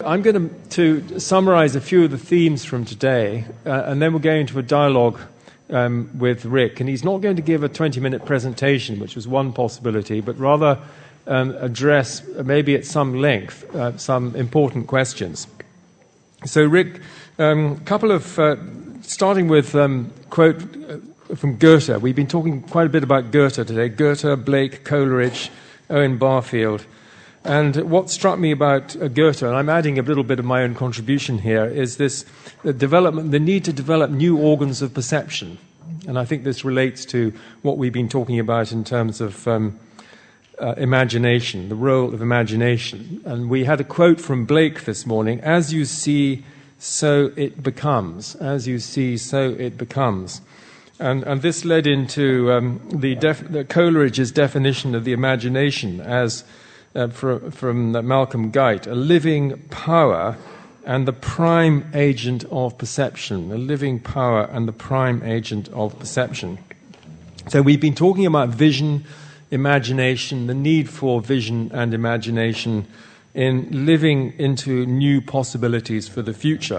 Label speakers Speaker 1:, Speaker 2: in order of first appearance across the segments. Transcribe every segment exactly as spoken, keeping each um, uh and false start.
Speaker 1: I'm going to, to summarize a few of the themes from today, uh, and then we'll go into a dialogue um, with Rick. And he's not going to give a twenty-minute presentation, which was one possibility, but rather um, address, uh, maybe at some length, uh, some important questions. So, Rick, a um, couple of, uh, starting with um, quote from Goethe. We've been talking quite a bit about Goethe today. Goethe, Blake, Coleridge, Owen Barfield. And what struck me about uh, Goethe, and I'm adding a little bit of my own contribution here, is this the development, the need to develop new organs of perception. And I think this relates to what we've been talking about in terms of um, uh, imagination, the role of imagination. And we had a quote from Blake this morning: "As you see, so it becomes. As you see, so it becomes." And, and this led into um, the, def- the Coleridge's definition of the imagination as Uh, from, from Malcolm Guite, a living power and the prime agent of perception. A living power and the prime agent of perception. So we've been talking about vision, imagination, the need for vision and imagination in living into new possibilities for the future.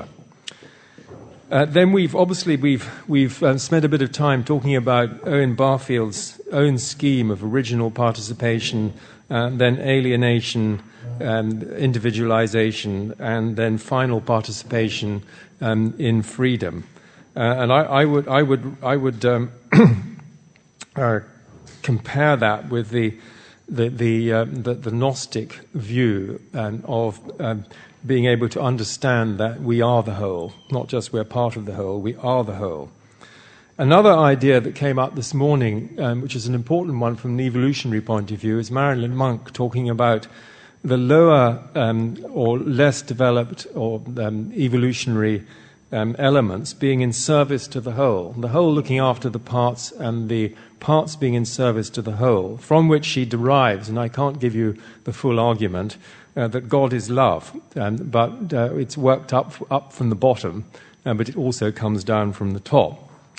Speaker 1: Uh, then we've obviously we've we've uh, spent a bit of time talking about Owen Barfield's own scheme of original participation, uh, then alienation, um, individualization, and then final participation um, in freedom. Uh, and I, I would I would I would um, uh, compare that with the the the uh, the, the Gnostic view um, of um, being able to understand that we are the whole, not just we're part of the whole, we are the whole. Another idea that came up this morning, um, which is an important one from an evolutionary point of view, is Marilyn Monk talking about the lower um, or less developed or um, evolutionary um, elements being in service to the whole, the whole looking after the parts and the parts being in service to the whole, from which she derives, and I can't give you the full argument, Uh, that God is love, um, but uh, it's worked up up from the bottom, uh, but it also comes down from the top.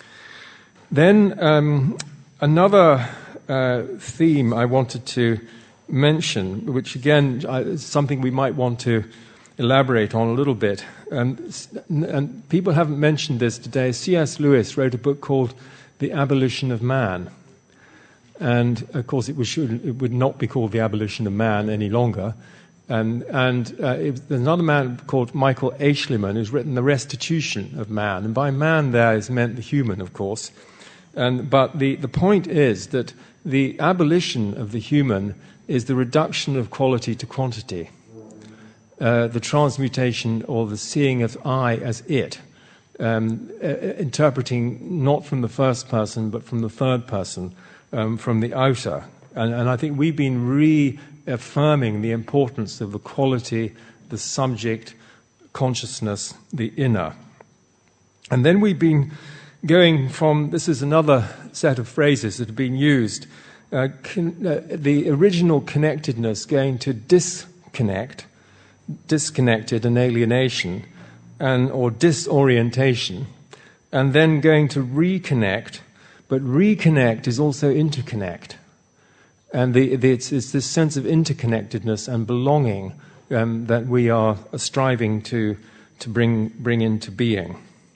Speaker 1: Then um, another uh, theme I wanted to mention, which again uh, is something we might want to elaborate on a little bit, and, and people haven't mentioned this today. C S Lewis wrote a book called The Abolition of Man. And, of course, it, was, it would not be called The Abolition of Man any longer. Um, and uh, it, there's another man called Michael Aeschliman who's written The Restitution of Man. And by man there is meant the human, of course. And, but the, the point is that the abolition of the human is the reduction of quality to quantity, uh, the transmutation or the seeing of I as it, um, uh, interpreting not from the first person but from the third person, um, from the outer. And, and I think we've been re- affirming the importance of the quality, the subject, consciousness, the inner. And then we've been going from, this is another set of phrases that have been used, uh, con, uh, the original connectedness going to disconnect, disconnected and alienation, and, or disorientation, and then going to reconnect, but reconnect is also interconnect. And the, the, it's, it's this sense of interconnectedness and belonging um, that we are striving to, to bring, bring into being.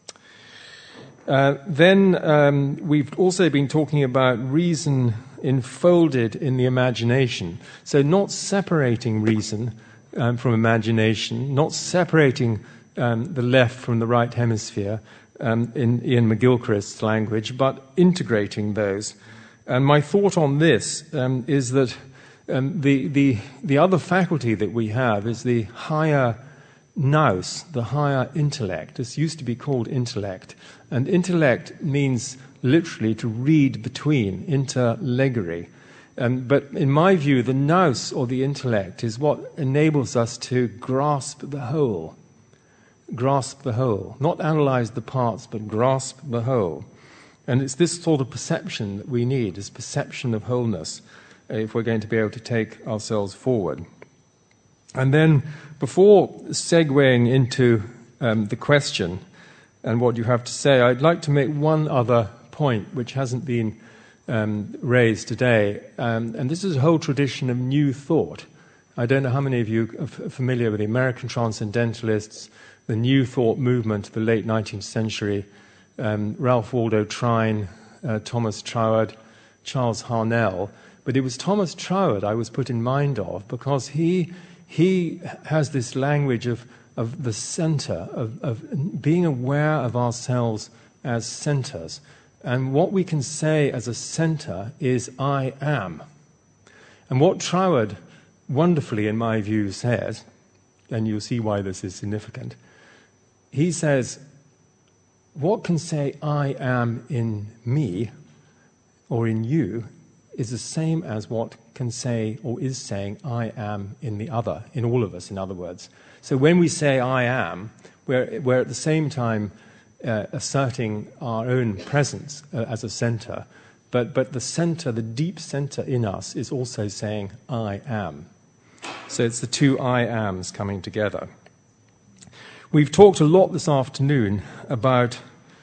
Speaker 1: Uh, then um, we've also been talking about reason enfolded in the imagination. So not separating reason um, from imagination, not separating um, the left from the right hemisphere, um, in Ian McGilchrist's language, but integrating those. And my thought on this um, is that um, the, the, the other faculty that we have is the higher nous, the higher intellect. This used to be called intellect. And intellect means literally to read between, interleggere. Um, but in my view, the nous, or the intellect, is what enables us to grasp the whole. Grasp the whole. Not analyze the parts, but grasp the whole. And it's this sort of perception that we need, this perception of wholeness, uh, if we're going to be able to take ourselves forward. And then, before segueing into um, the question and what you have to say, I'd like to make one other point which hasn't been um, raised today. Um, and this is a whole tradition of new thought. I don't know how many of you are f- familiar with the American Transcendentalists, the New Thought movement of the late nineteenth century, um, Ralph Waldo Trine, uh, Thomas Troward, Charles Harnell. But it was Thomas Troward I was put in mind of because he he has this language of, of the center, of, of being aware of ourselves as centers. And what we can say as a center is, I am. And what Troward wonderfully, in my view, says, and you'll see why this is significant, he says, what can say I am in me or in you is the same as what can say or is saying I am in the other, in all of us, in other words. So when we say I am, we're, we're at the same time uh, asserting our own presence uh, as a center, but, but the center, the deep center in us is also saying I am. So it's the two I ams coming together. We've talked a lot this afternoon about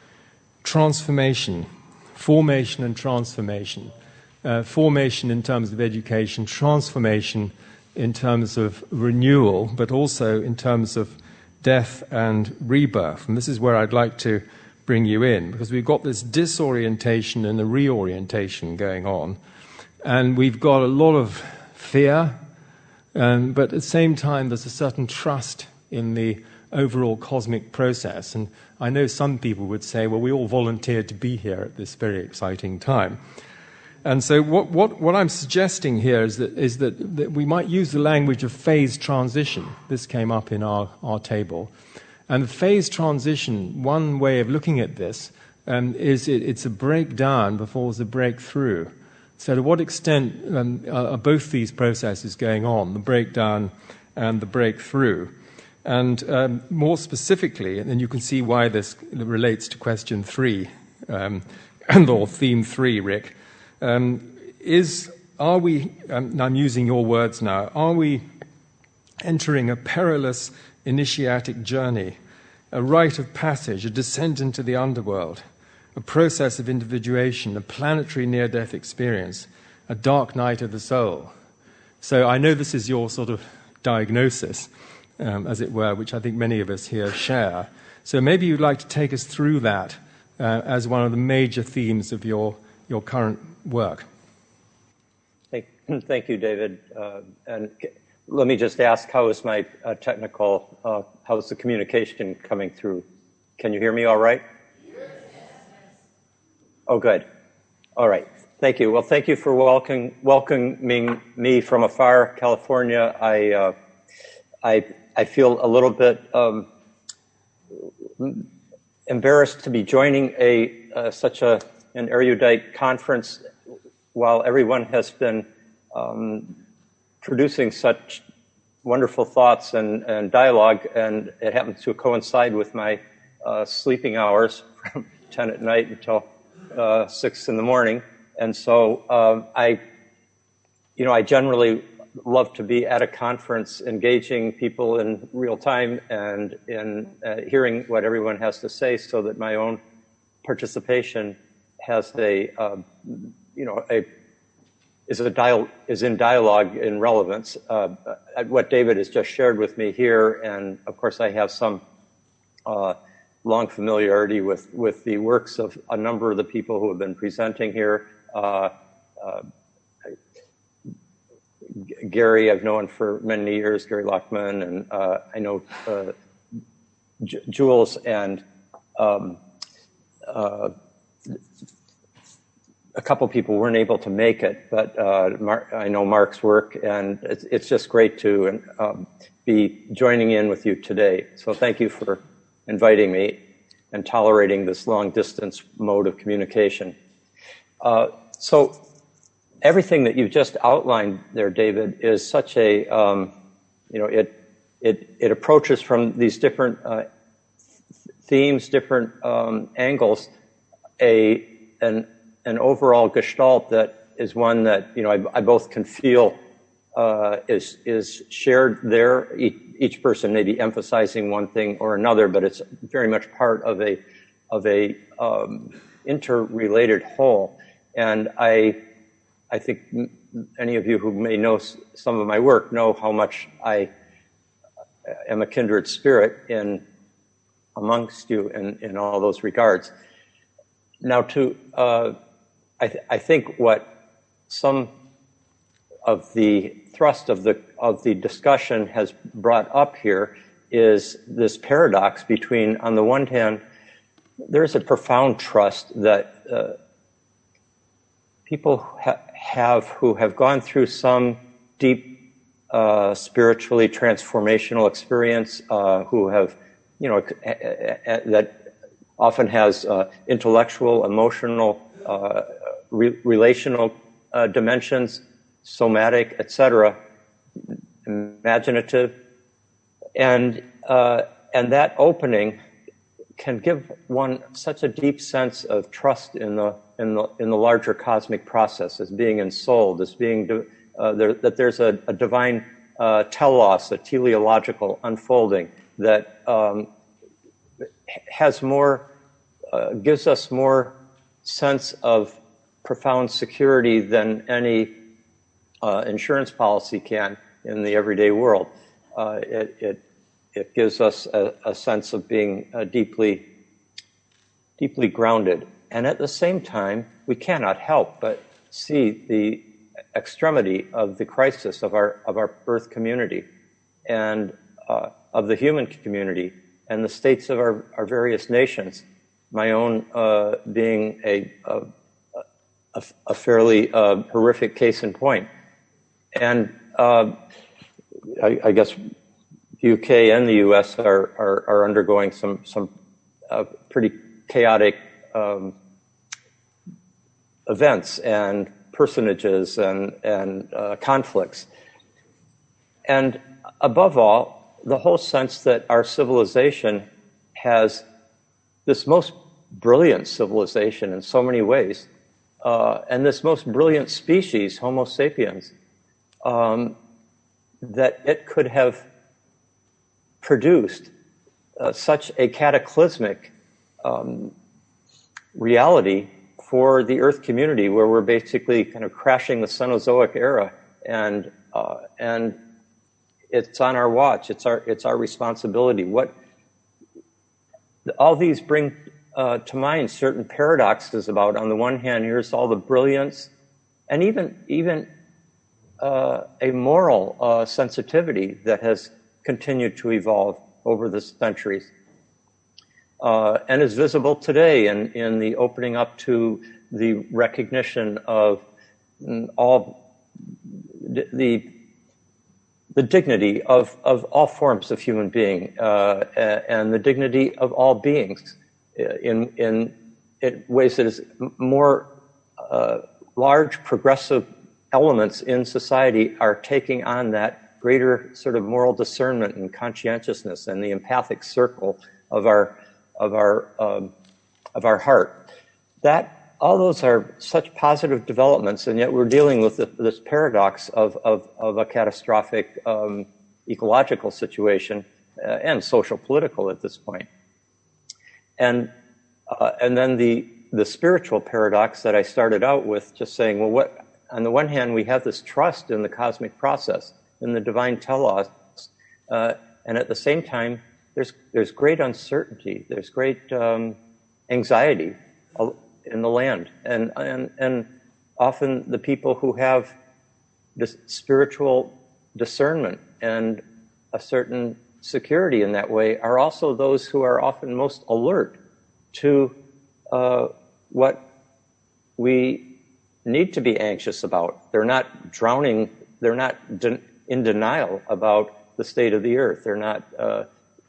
Speaker 1: transformation, formation and transformation. Uh, formation in terms of education, transformation in terms of renewal, but also in terms of death and rebirth. And this is where I'd like to bring you in, because we've got this disorientation and a reorientation going on. And we've got a lot of fear, um, but at the same time there's a certain trust in the overall cosmic process. And I know some people would say, well, we all volunteered to be here at this very exciting time. And so what, what, what I'm suggesting here is that, is that, that we might use the language of phase transition. This came up in our, our table. And phase transition, one way of looking at this, um, is it, it's a breakdown before there's a breakthrough. So to what extent um, are both these processes going on, the breakdown and the breakthrough? And um, more specifically, and then you can see why this relates to question three, um, or theme three, Rick, Um, is, are we, um, I'm using your words now, are we entering a perilous initiatic journey, a rite of passage, a descent into the underworld, a process of individuation, a planetary near-death experience, a dark night of the soul? So I know this is your sort of diagnosis, um, as it were, which I think many of us here share. So maybe you'd like to take us through that uh, as one of the major themes of your, your current work.
Speaker 2: Thank, thank you, David. Uh, and let me just ask, how is my uh, technical, uh, how is the communication coming through? Can you hear me all right? Yes. Oh, good. All right. Thank you. Well, thank you for welcoming, welcoming me from afar, California. I, uh, I, I feel a little bit um, embarrassed to be joining a uh, such a an erudite conference while everyone has been um, producing such wonderful thoughts and, and dialogue, and it happens to coincide with my uh, sleeping hours from ten at night until uh, six in the morning. And so um, I, you know, I generally love to be at a conference engaging people in real time and in uh, hearing what everyone has to say so that my own participation has a, uh, you know, a is a dial is in dialogue in relevance. Uh, what David has just shared with me here, and of course I have some uh, long familiarity with with the works of a number of the people who have been presenting here. Uh, uh, Gary, I've known for many years, Gary Lockman, and uh, I know uh, J- Jules and. Um, uh, A couple people weren't able to make it, but uh, Mark, I know Mark's work, and it's, it's just great to um, be joining in with you today. So thank you for inviting me and tolerating this long-distance mode of communication. Uh, so everything that you've just outlined there, David, is such a, um, you know, it it it approaches from these different uh, themes, different um, angles, a an an overall gestalt that is one that, you know, I, I both can feel uh, is is shared there. Each, each person may be emphasizing one thing or another, but it's very much part of a of a um, interrelated whole. And I I think any of you who may know some of my work know how much I am a kindred spirit in amongst you in, in all those regards. Now, to uh, I, th- I think what some of the thrust of the of the discussion has brought up here is this paradox between, on the one hand, there's a profound trust that uh, people ha- have who have gone through some deep uh, spiritually transformational experience, uh, who have, you know, a- a- a- that often has uh, intellectual, emotional, uh, re- relational uh, dimensions, somatic, et cetera, imaginative, and uh, and that opening can give one such a deep sense of trust in the in the in the larger cosmic process, as being ensouled, as being uh, there, that there's a, a divine uh, telos, a teleological unfolding that um, has more, uh, gives us more sense of profound security than any uh, insurance policy can in the everyday world. Uh, it, it it gives us a, a sense of being uh, deeply deeply grounded, and at the same time, we cannot help but see the extremity of the crisis of our of our Earth community and uh, of the human community and the states of our, our various nations. My own uh, being a a, a, a fairly uh, horrific case in point, and uh, I, I guess U K and the U S are are, are undergoing some some uh, pretty chaotic um, events and personages and and uh, conflicts, and above all, the whole sense that our civilization has this most brilliant civilization in so many ways, uh, and this most brilliant species, Homo sapiens, um, that it could have produced uh, such a cataclysmic um, reality for the Earth community, where we're basically kind of crashing the Cenozoic era, and uh, and it's on our watch. It's our it's our responsibility. What all these bring uh, to mind certain paradoxes about. On the one hand, here's all the brilliance, and even even uh, a moral uh, sensitivity that has continued to evolve over the centuries, uh, and is visible today in, in the opening up to the recognition of all the the dignity of, of all forms of human being, uh, and the dignity of all beings in in, in ways that is more uh, large progressive elements in society are taking on that greater sort of moral discernment and conscientiousness and the empathic circle of our of our um, of our heart. That all those are such positive developments, and yet we're dealing with the, this paradox of of, of a catastrophic um, ecological situation uh, and social political at this point. And uh, and then the the spiritual paradox that I started out with, just saying, well, what on the one hand we have this trust in the cosmic process, in the divine telos, uh, and at the same time, there's there's great uncertainty, there's great um, anxiety in the land, and and and often the people who have this spiritual discernment and a certain security in that way are also those who are often most alert to uh, what we need to be anxious about. They're not drowning. They're not de- in denial about the state of the earth. They're not uh,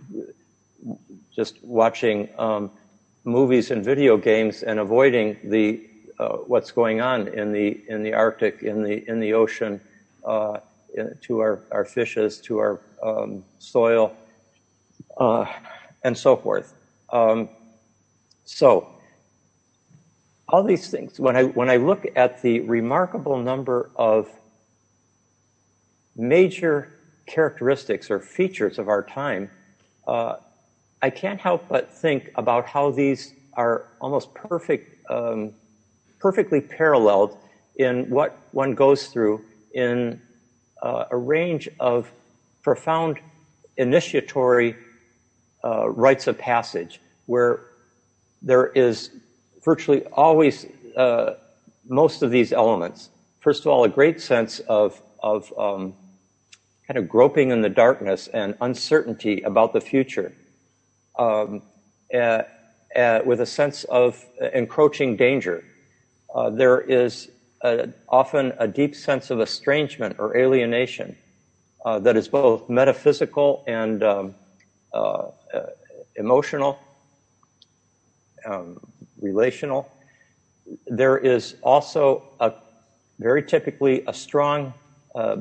Speaker 2: just watching um, movies and video games and avoiding the uh, what's going on in the in the Arctic, in the in the ocean, uh, in, to our, our fishes, to our um, soil, uh, and so forth. Um, so all these things, when I when I look at the remarkable number of major characteristics or features of our time, uh, I can't help but think about how these are almost perfect, um, perfectly paralleled in what one goes through in uh, a range of profound initiatory uh, rites of passage, where there is virtually always uh, most of these elements. First of all, a great sense of, of um, kind of groping in the darkness and uncertainty about the future, um, uh, uh, with a sense of encroaching danger. Uh, there is a, often a deep sense of estrangement or alienation uh, that is both metaphysical and um, uh, uh, emotional, um, relational. There is also a very typically a strong uh,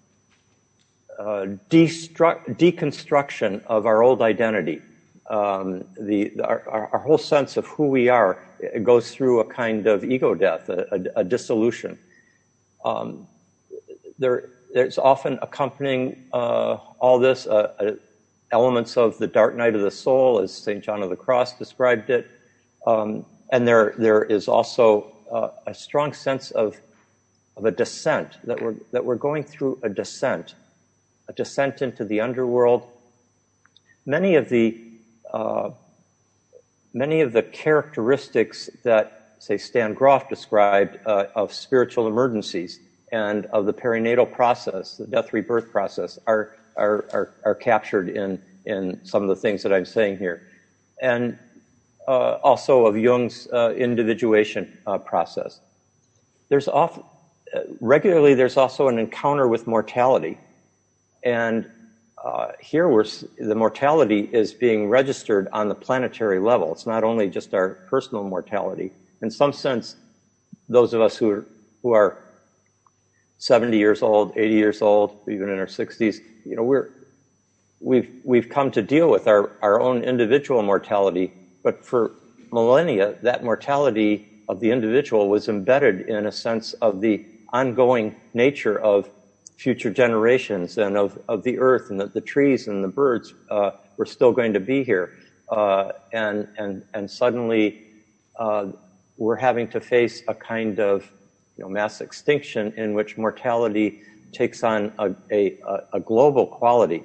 Speaker 2: uh, destruct, deconstruction of our old identity. Um, the, the our, our whole sense of who we are, it goes through a kind of ego death, a, a, a dissolution. Um, there, there's often accompanying uh, all this uh, uh, elements of the dark night of the soul, as Saint John of the Cross described it, um, and there there is also uh, a strong sense of of a descent, that we're that we're going through a descent, a descent into the underworld. Many of the uh, many of the characteristics that, say, Stan Grof described uh, of spiritual emergencies and of the perinatal process, the death rebirth process, are are are, are captured in in some of the things that I'm saying here, and uh, also of Jung's uh, individuation uh, process. There's often uh, regularly there's also an encounter with mortality, and uh, here we're the mortality is being registered on the planetary level. It's not only just our personal mortality. In some sense, those of us who are, who are seventy years old, eighty years old, even in our sixties, you know, we're we've we've come to deal with our, our own individual mortality, but for millennia, that mortality of the individual was embedded in a sense of the ongoing nature of future generations and of, of the earth, and that the trees and the birds uh, were still going to be here. Uh, and, and, and suddenly uh, we're having to face a kind of you know, mass extinction in which mortality takes on a, a, a global quality.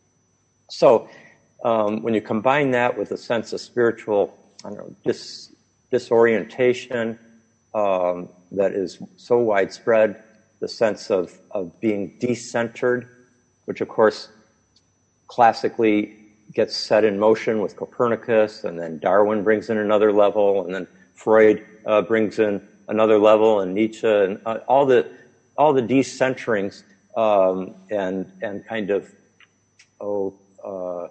Speaker 2: So um, when you combine that with a sense of spiritual, I don't know, dis, disorientation um, that is so widespread, the sense of, of being decentered, which of course classically gets set in motion with Copernicus, and then Darwin brings in another level, and then Freud uh, brings in another level, and Nietzsche, and uh, all the all the decenterings um, and and kind of oh uh,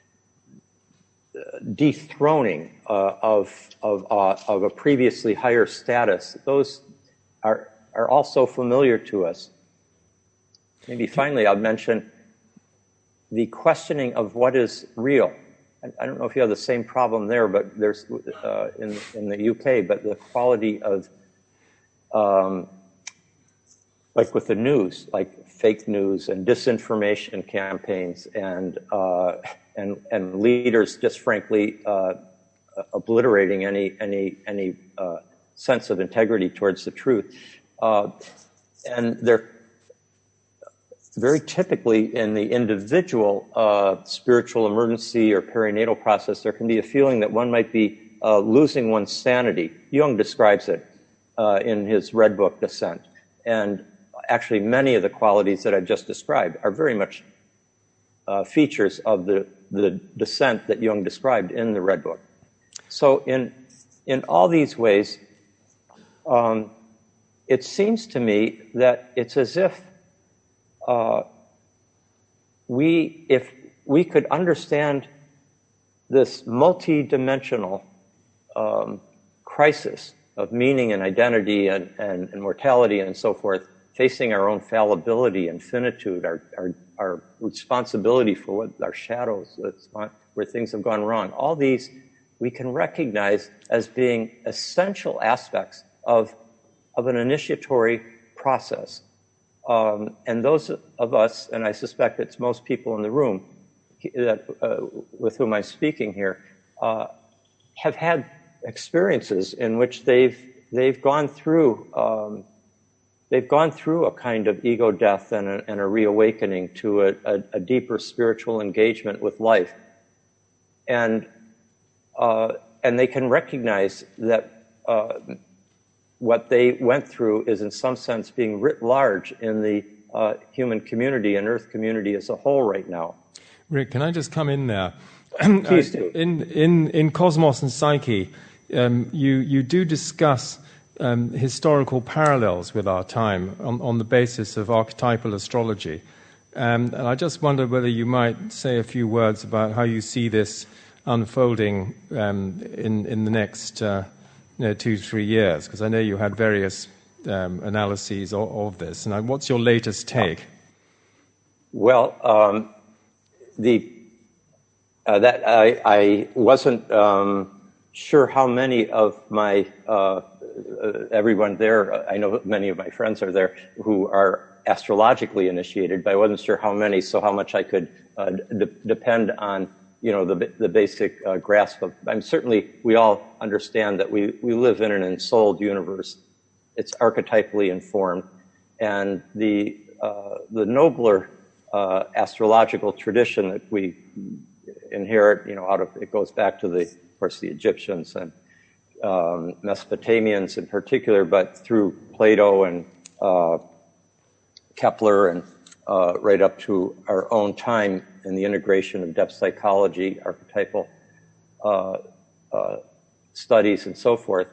Speaker 2: dethroning uh, of of uh, of a previously higher status. Those are are also familiar to us. Maybe finally, I'll mention the questioning of what is real. I don't know if you have the same problem there, but there's uh, in in the U K. But the quality of um, like with the news, like fake news and disinformation campaigns, and uh, and and leaders just frankly uh, obliterating any any any uh, sense of integrity towards the truth. Uh, and they're very typically in the individual uh, spiritual emergency or perinatal process, there can be a feeling that one might be uh, losing one's sanity. Jung describes it uh, in his Red Book, Descent. And actually many of the qualities that I've just described are very much uh, features of the, the descent that Jung described in the Red Book. So in, in all these ways, um, it seems to me that it's as if uh, we, if we could understand this multi-dimensional um, crisis of meaning and identity and, and, and mortality and so forth, facing our own fallibility and finitude, our, our, our responsibility for what our shadows, where things have gone wrong, all these we can recognize as being essential aspects of of an initiatory process. Um, and those of us, and I suspect it's most people in the room that, uh, with whom I'm speaking here, uh, have had experiences in which they've they've gone through um, they've gone through a kind of ego death and a, and a reawakening to a, a, a deeper spiritual engagement with life. And uh, and they can recognize that uh, what they went through is in some sense being writ large in the uh, human community and Earth community as a whole right now.
Speaker 1: Rick, can I just come in there?
Speaker 2: Please do.
Speaker 1: In, in, in Cosmos and Psyche, um, you, you do discuss um, historical parallels with our time on, on the basis of archetypal astrology. Um, and I just wonder whether you might say a few words about how you see this unfolding um, in, in the next uh, you know, two, three years, because I know you had various um, analyses of, of this. And what's your latest take?
Speaker 2: Well, um, the uh, that I, I wasn't um, sure how many of my uh, uh, everyone there. I know many of my friends are there who are astrologically initiated, but I wasn't sure how many. So how much I could uh, de- depend on, you know, the the basic uh, grasp of. I'm certainly we all understand that we we live in an ensouled universe. It's archetypally informed, and the uh, the nobler uh, astrological tradition that we inherit, you know, out of it goes back to the, of course, the Egyptians and um, Mesopotamians in particular, but through Plato and uh, Kepler and uh, right up to our own time in the integration of depth psychology, archetypal uh, uh, studies, and so forth.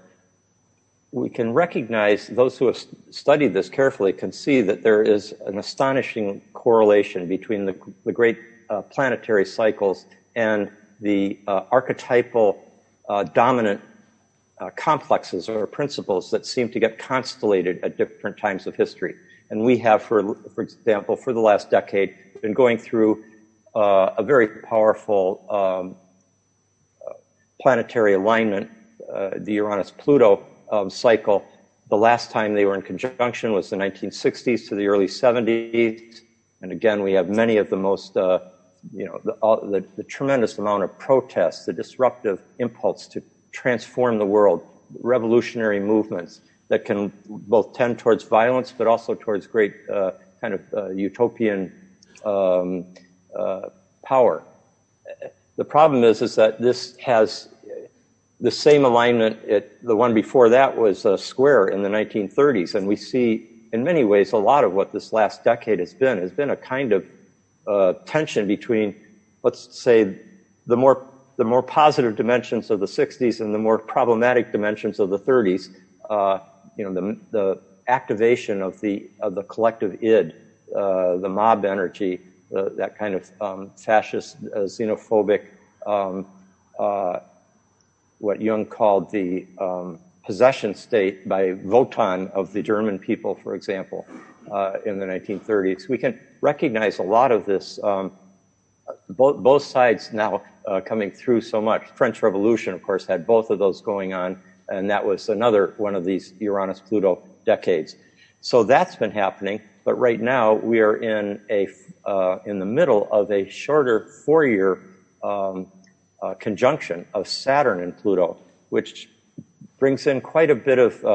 Speaker 2: We can recognize, those who have studied this carefully can see that there is an astonishing correlation between the, the great uh, planetary cycles and the uh, archetypal uh, dominant uh, complexes or principles that seem to get constellated at different times of history. And we have, for, for example, for the last decade, been going through uh, a very powerful um, uh, planetary alignment, uh, the Uranus-Pluto Um, cycle. The last time they were in conjunction was the nineteen sixties to the early seventies, and again we have many of the most, uh, you know, the, all, the, the tremendous amount of protests, the disruptive impulse to transform the world, revolutionary movements that can both tend towards violence but also towards great uh, kind of uh, utopian um, uh, power. The problem is, is that this has the same alignment. It, the one before that was uh, square in the nineteen thirties, and we see in many ways a lot of what this last decade has been has been a kind of uh, tension between, let's say, the more the more positive dimensions of the sixties and the more problematic dimensions of the thirties. Uh, you know, the the activation of the of the collective id, uh, the mob energy, uh, that kind of um, fascist, uh, xenophobic. Um, uh, what Jung called the um, possession state by Wotan of the German people, for example, uh, in the nineteen thirties. We can recognize a lot of this, um, both, both sides now uh, coming through so much. French Revolution, of course, had both of those going on, and that was another one of these Uranus-Pluto decades. So that's been happening, but right now we are in a uh, in the middle of a shorter four-year um, Uh, conjunction of Saturn and Pluto, which brings in quite a bit of uh,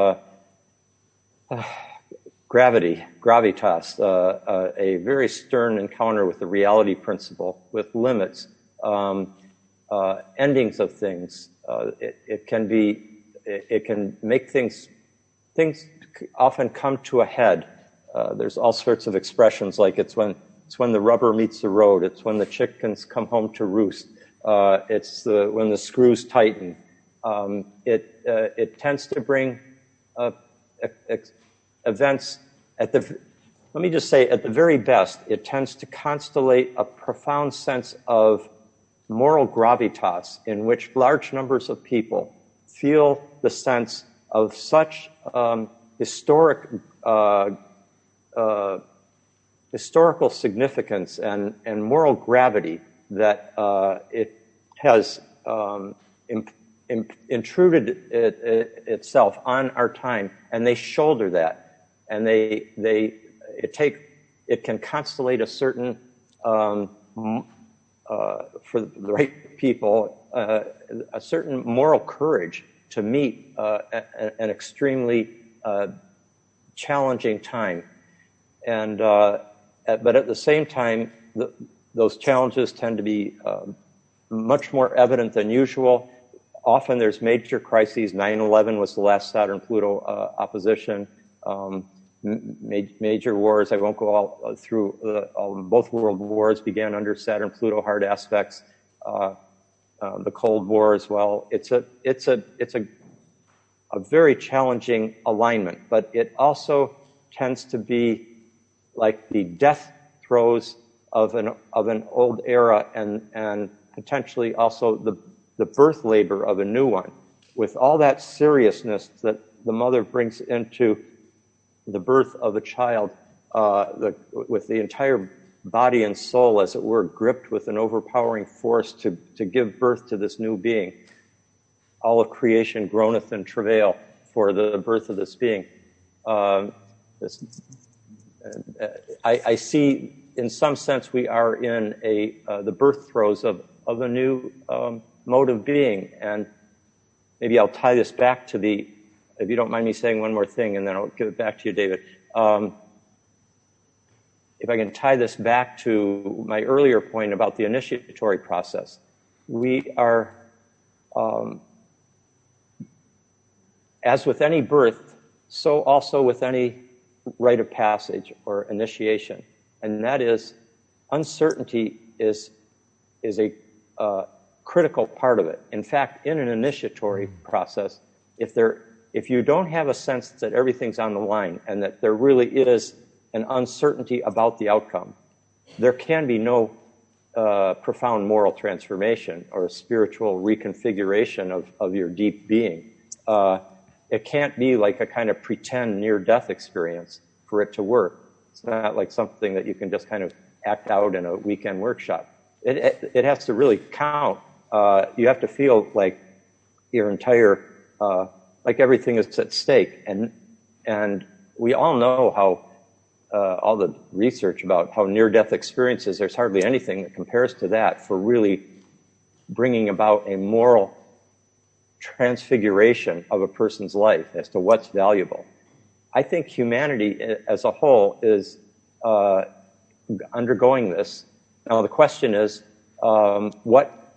Speaker 2: uh, gravity, gravitas, uh, uh, a very stern encounter with the reality principle, with limits, um, uh, endings of things. Uh, it, it can be, it, it can make things, things often come to a head. Uh, there's all sorts of expressions like it's when it's when the rubber meets the road. It's when the chickens come home to roost. Uh, it's the, when the screws tighten. Um, it uh, it tends to bring uh, ex- events at the. Let me just say, at the very best, it tends to constellate a profound sense of moral gravitas, in which large numbers of people feel the sense of such um, historic uh, uh, historical significance and and moral gravity that uh, it has um, imp- imp- intruded it, it, itself on our time, and they shoulder that, and they they it take it can constellate a certain um, uh, for the right people uh, a certain moral courage to meet uh, a, an extremely uh, challenging time. And uh, at, but at the same time, the, those challenges tend to be uh, much more evident than usual. Often there's major crises. nine eleven was the last Saturn-Pluto uh, opposition. Um, ma major wars. I won't go all uh, through. Uh, um, both world wars began under Saturn-Pluto hard aspects. Uh, uh, the Cold War as well. It's a it's a it's a a very challenging alignment, but it also tends to be like the death throes of an of an old era, and and potentially also the the birth labor of a new one, with all that seriousness that the mother brings into the birth of a child, uh, the, with the entire body and soul, as it were, gripped with an overpowering force to, to give birth to this new being. All of creation groaneth in travail for the birth of this being. Um, this, uh, I, I see, in some sense, we are in a uh, the birth throes of, of a new um, mode of being. And maybe I'll tie this back to the, if you don't mind me saying one more thing, and then I'll give it back to you, David. Um, if I can tie this back to my earlier point about the initiatory process, we are, um, as with any birth, so also with any rite of passage or initiation, and that is uncertainty is is a uh, critical part of it. In fact, in an initiatory process, if there if you don't have a sense that everything's on the line and that there really is an uncertainty about the outcome, there can be no uh, profound moral transformation or spiritual reconfiguration of, of your deep being. Uh, it can't be like a kind of pretend near-death experience for it to work. It's not like something that you can just kind of act out in a weekend workshop. It, it, it has to really count. Uh, you have to feel like your entire uh, like everything is at stake. And and we all know how, uh, all the research about how near-death experiences, there's hardly anything that compares to that for really bringing about a moral transfiguration of a person's life as to what's valuable. I think humanity as a whole is uh, undergoing this. Now the question is, um, what,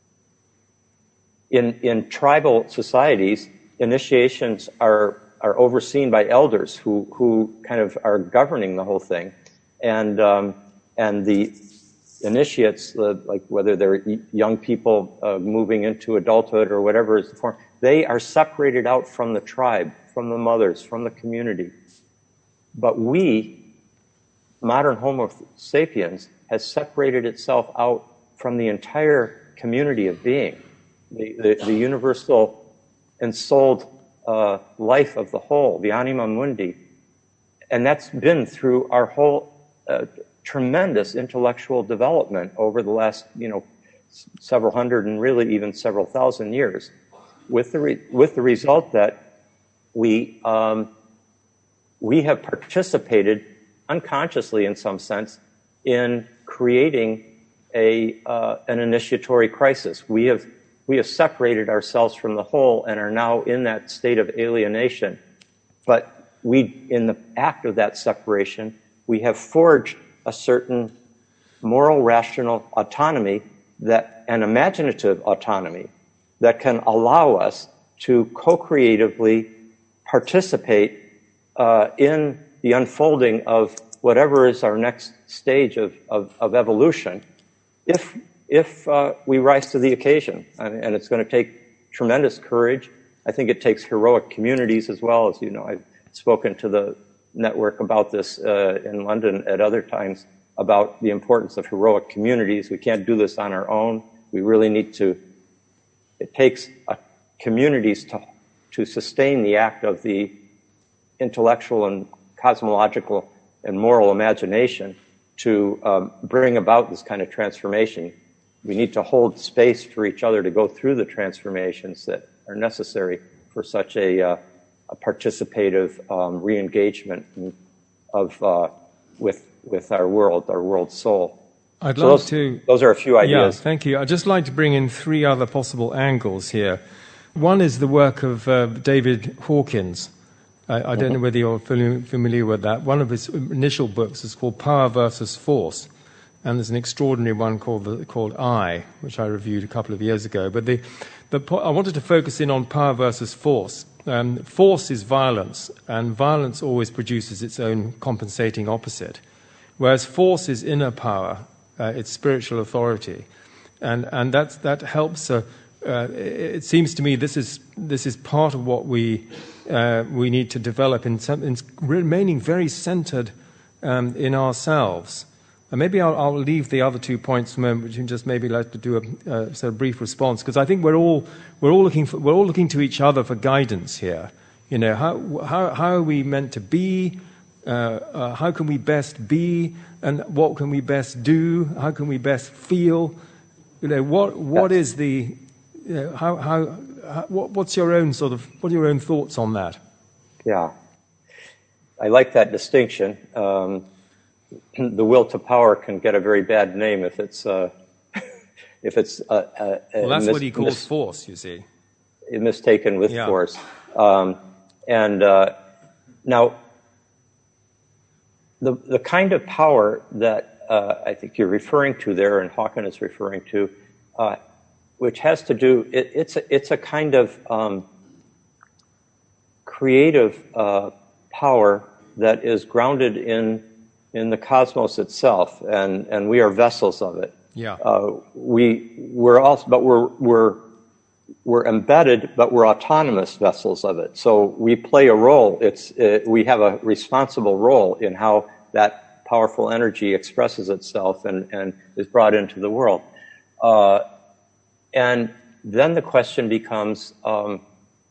Speaker 2: in, in tribal societies, initiations are are overseen by elders who who kind of are governing the whole thing, and um, and the initiates, uh, like whether they're young people uh, moving into adulthood or whatever is the form, they are separated out from the tribe, from the mothers, from the community. But we, modern Homo sapiens, has separated itself out from the entire community of being, the the, the universal ensouled uh, life of the whole, the anima mundi. And that's been through our whole uh, tremendous intellectual development over the last, you know, s- several hundred and really even several thousand years, with the, re- with the result that we, um, we have participated unconsciously in some sense in creating a, uh, an initiatory crisis. We have We have separated ourselves from the whole and are now in that state of alienation. But we, in the act of that separation, we have forged a certain moral, rational autonomy, that an imaginative autonomy that can allow us to co-creatively participate uh, in the unfolding of whatever is our next stage of, of, of evolution, if if uh, we rise to the occasion. And, and it's going to take tremendous courage. I think it takes heroic communities as well. As you know, I've spoken to the network about this uh, in London at other times, about the importance of heroic communities. We can't do this on our own. We really need to, it takes uh, communities to, to sustain the act of the intellectual and cosmological and moral imagination to um, bring about this kind of transformation. We need to hold space for each other to go through the transformations that are necessary for such a, uh, a participative um, re-engagement of uh, with with our world, our world soul.
Speaker 1: I'd
Speaker 2: so
Speaker 1: like
Speaker 2: those,
Speaker 1: to.
Speaker 2: Those are a few ideas.
Speaker 1: Yeah, thank you. I'd just like to bring in three other possible angles here. One is the work of uh, David Hawkins, I, I don't know whether you're familiar with that. One of his initial books is called Power versus Force, and there's an extraordinary one called the, called I, which I reviewed a couple of years ago. But the, the I wanted to focus in on power versus force. Um, force is violence, and violence always produces its own compensating opposite, whereas force is inner power, uh, it's spiritual authority, and and that's, that helps. Uh, uh, it seems to me this is this is part of what we uh, we need to develop in, some, in remaining very centered um, in ourselves. And maybe I'll, I'll leave the other two points for a moment, but you can just maybe like to do a, a sort of brief response, because I think we're all we're all looking for, we're all looking to each other for guidance here. You know, how how how are we meant to be? Uh, uh, how can we best be? And what can we best do? How can we best feel? You know, what what is the you know, how how, how what, what's your own sort of what are your own thoughts on that?
Speaker 2: Yeah, I like that distinction. Um, The will to power can get a very bad name if it's uh, if it's uh, uh,
Speaker 1: well. That's
Speaker 2: mis-
Speaker 1: what he calls
Speaker 2: mis-
Speaker 1: force. You see,
Speaker 2: mistaken with
Speaker 1: yeah.
Speaker 2: force. Um, and uh, now, the the kind of power that uh, I think you're referring to there, and Hawken is referring to, uh, which has to do. It, it's a, it's a kind of um, creative uh, power that is grounded in. in the cosmos itself, and, and we are vessels of it.
Speaker 1: Yeah.
Speaker 2: Uh, we we're also, but we're we're we're embedded, but we're autonomous vessels of it. So we play a role. It's it, we have a responsible role in how that powerful energy expresses itself and and is brought into the world. Uh, and then the question becomes. Um,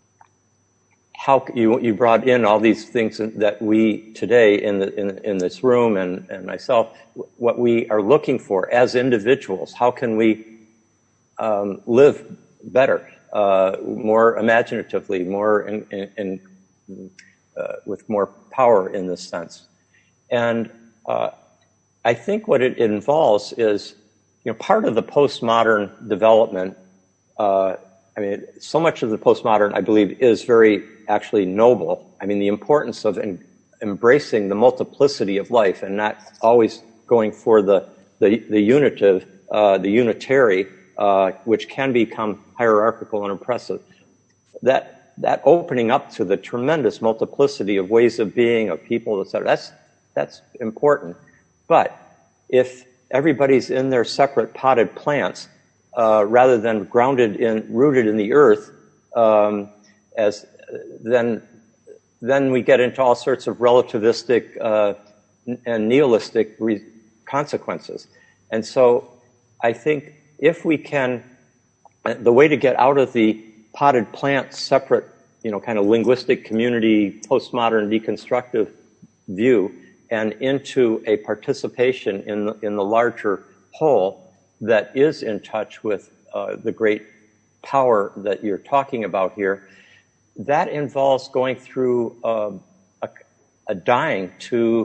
Speaker 2: How you you brought in all these things that we today in the in, in this room and, and myself, what we are looking for as individuals. How can we um, live better, uh, more imaginatively, more in, in, in uh, with more power in this sense? And uh, I think what it involves is, you know, part of the postmodern development. Uh, I mean, so much of the postmodern, I believe, is very actually noble. I mean, the importance of en- embracing the multiplicity of life and not always going for the the, the unitive, uh, the unitary, uh, which can become hierarchical and oppressive. That that opening up to the tremendous multiplicity of ways of being, of people, et cetera. That's that's important. But if everybody's in their separate potted plants, Uh, rather than grounded in, rooted in the earth, um, as then, then we get into all sorts of relativistic uh, and nihilistic re- consequences. And so, I think if we can, the way to get out of the potted plant, separate, you know, kind of linguistic community, postmodern deconstructive view, and into a participation in the, in the larger whole. That is in touch with uh, the great power that you're talking about here, that involves going through uh, a, a dying to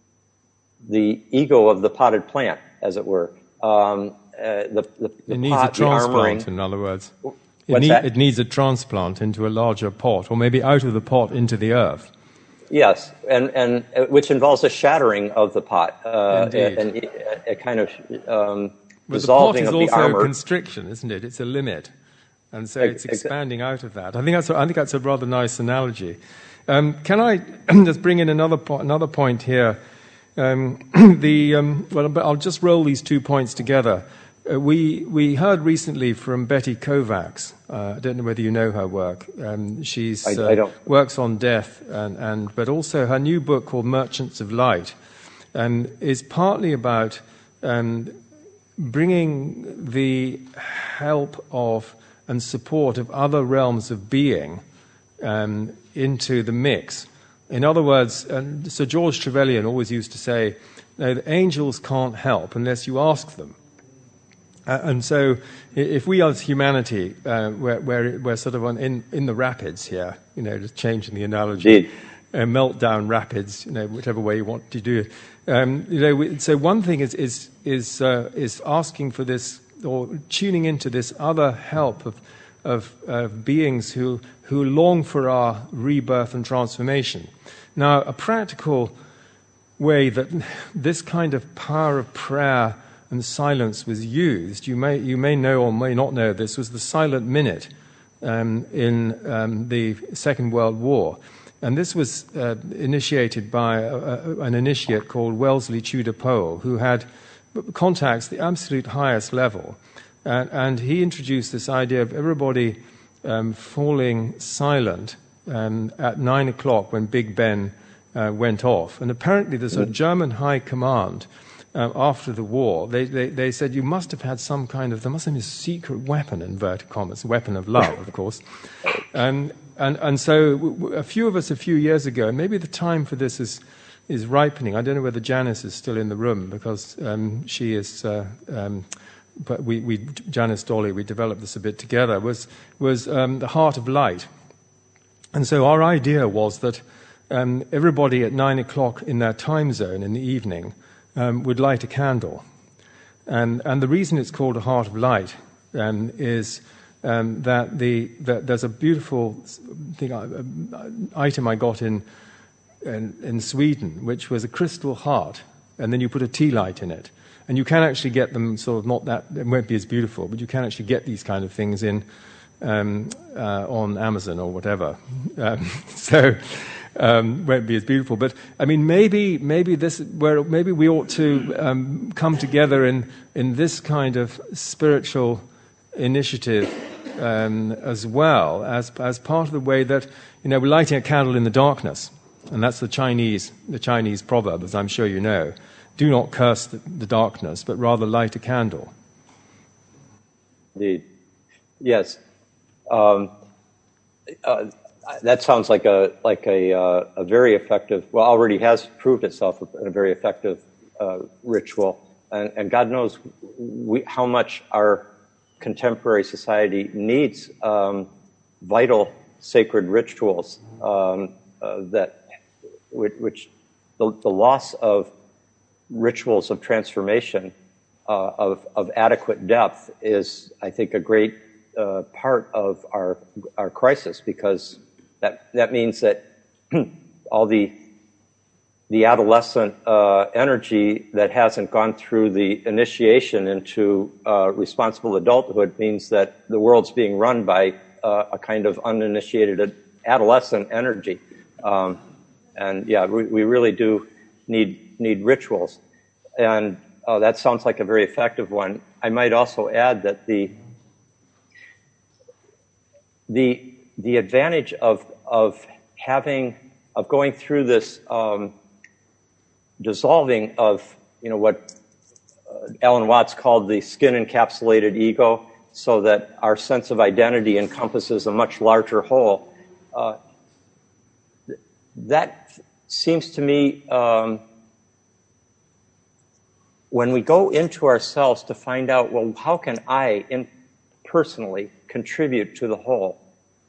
Speaker 2: the ego of the potted plant, as it were. Um, uh, the, the, the
Speaker 1: it needs
Speaker 2: pot,
Speaker 1: a transplant,
Speaker 2: the
Speaker 1: in other words. It,
Speaker 2: What's
Speaker 1: need,
Speaker 2: that?
Speaker 1: it needs a transplant into a larger pot, or maybe out of the pot into the earth.
Speaker 2: Yes, and, and uh, which involves a shattering of the pot, uh,
Speaker 1: Indeed.
Speaker 2: and a, a kind of um,
Speaker 1: But
Speaker 2: dissolving
Speaker 1: the pot
Speaker 2: of
Speaker 1: is
Speaker 2: the
Speaker 1: also
Speaker 2: armor.
Speaker 1: a constriction, isn't it? It's a limit. And so
Speaker 2: Ex-
Speaker 1: it's expanding out of that. I think that's a, I think that's a rather nice analogy. Um, can I just bring in another po- another point here? Um, the um, well, but I'll just roll these two points together. Uh, we we heard recently from Betty Kovacs. Uh, I don't know whether you know her work. Um, she's
Speaker 2: I,
Speaker 1: uh,
Speaker 2: I don't.
Speaker 1: works on death, and, and but also her new book called Merchants of Light, um, is partly about um, bringing the help of and support of other realms of being um, into the mix. In other words, and Sir George Trevelyan always used to say, no, the angels can't help unless you ask them. Uh, and so if we as humanity, uh, we're, we're, we're sort of on in, in the rapids here, you know, just changing the analogy,
Speaker 2: Indeed.
Speaker 1: uh, meltdown rapids, you know, whichever way you want to do it. Um, you know, we, so one thing is is is, uh, is asking for this, or tuning into this other help of of uh, beings who, who long for our rebirth and transformation. Now, a practical way that this kind of power of prayer and silence was used, you may, you may know or may not know this, was the silent minute um, in um, the Second World War. And this was uh, initiated by a, a, an initiate called Wellesley Tudor Pole, who had contacts at the absolute highest level. And, and he introduced this idea of everybody um, falling silent um, at nine o'clock when Big Ben uh, went off. And apparently there's a German high command uh, after the war. They, they, they said you must have had some kind of, there must have been a secret weapon, inverted commas, a weapon of love, of course. Um, and, and so w- w- a few of us a few years ago, and maybe the time for this is is ripening. I don't know whether Janice is still in the room because um, she is... Uh, um, but we, we, Janice Dolly, we developed this a bit together, was, was um, the Heart of Light. And so our idea was that um, everybody at nine o'clock in their time zone in the evening um, would light a candle. And, and the reason it's called a Heart of Light um, is um, that, the, that there's a beautiful thing, uh, item I got in, in, in Sweden, which was a crystal heart, and then you put a tea light in it. And you can actually get them sort of not that, it won't be as beautiful, but you can actually get these kind of things in um, uh, on Amazon or whatever. Um, so um, won't be as beautiful. But I mean, maybe maybe this where maybe we ought to um, come together in in this kind of spiritual initiative um, as well as as part of the way that, you know, we're lighting a candle in the darkness, and that's the Chinese the Chinese proverb, as I'm sure you know. Do not curse the, the darkness, but rather light a candle.
Speaker 2: Indeed. Yes. Um, uh, that sounds like a like a, uh, a very effective, well, already has proved itself a, a very effective uh, ritual. And, and God knows we, how much our contemporary society needs um, vital sacred rituals um, uh, that which, which the, the loss of rituals of transformation uh, of, of adequate depth is, I think, a great uh, part of our our crisis, because that that means that all the the adolescent uh, energy that hasn't gone through the initiation into uh, responsible adulthood means that the world's being run by uh, a kind of uninitiated adolescent energy, um, and yeah, we, we really do need. need rituals, and uh, that sounds like a very effective one. I might also add that the the the advantage of of having of going through this um, dissolving of, you know, what uh, Alan Watts called the skin encapsulated ego, so that our sense of identity encompasses a much larger whole. Uh, that seems to me. Um, When we go into ourselves to find out, well, how can I in personally contribute to the whole?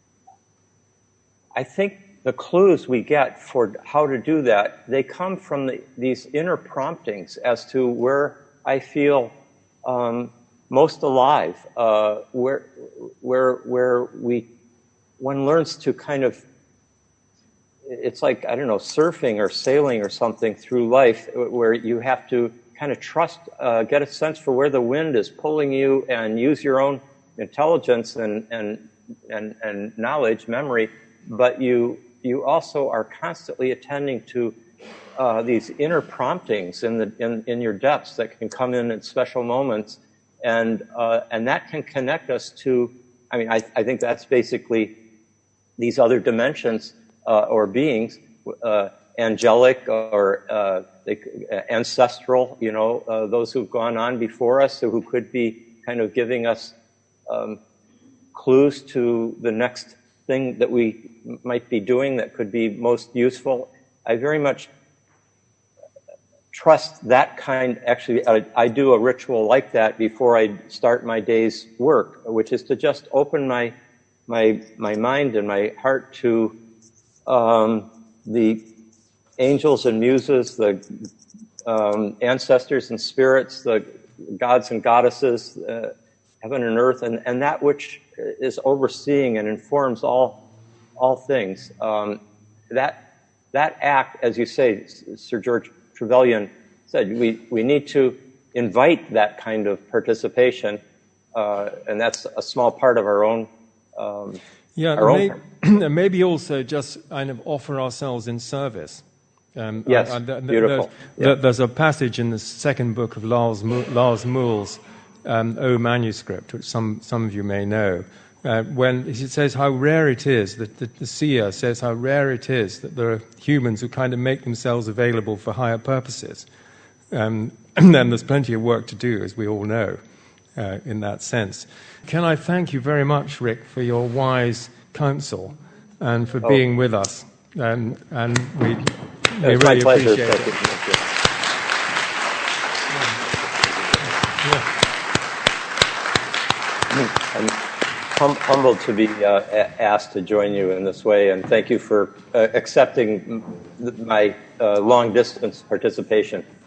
Speaker 2: I think the clues we get for how to do that, they come from the, these inner promptings as to where I feel um, most alive, uh, where where where we one learns to kind of, it's like, I don't know, surfing or sailing or something through life, where you have to kind of trust, uh, get a sense for where the wind is pulling you, and use your own intelligence and and and, and knowledge, memory. But you you also are constantly attending to uh, these inner promptings in the in, in your depths that can come in at special moments, and uh, and that can connect us to. I mean, I, I think that's basically these other dimensions uh, or beings. Uh, angelic or uh, they, uh, ancestral, you know, uh, those who've gone on before us, who could be kind of giving us um, clues to the next thing that we might be doing that could be most useful. I very much trust that kind. Actually, I, I do a ritual like that before I start my day's work, which is to just open my my my mind and my heart to um, the angels and muses, the um, ancestors and spirits, the gods and goddesses, uh, heaven and earth, and, and that which is overseeing and informs all all things. Um, that that act, as you say, Sir George Trevelyan said, we, we need to invite that kind of participation, uh, and that's a small part of our own. Um,
Speaker 1: yeah,
Speaker 2: our
Speaker 1: may,
Speaker 2: own
Speaker 1: maybe also just kind of offer ourselves in service. Um,
Speaker 2: yes,
Speaker 1: uh, th- th-
Speaker 2: beautiful.
Speaker 1: There's,
Speaker 2: yeah.
Speaker 1: there's a passage in the second book of Lars, Mo- Lars Muhl's um, O manuscript, which some, some of you may know, uh, when it says how rare it is, that the, the seer says how rare it is that there are humans who kind of make themselves available for higher purposes. Um, and then there's plenty of work to do, as we all know, uh, in that sense. Can I thank you very much, Rick, for your wise counsel and for
Speaker 2: oh.
Speaker 1: being with us. And, and we, we
Speaker 2: it's
Speaker 1: really
Speaker 2: my pleasure.
Speaker 1: appreciate
Speaker 2: Thank
Speaker 1: it.
Speaker 2: you. Thank you. I'm hum- humbled to be uh, a- asked to join you in this way, and thank you for uh, accepting my uh, long-distance participation.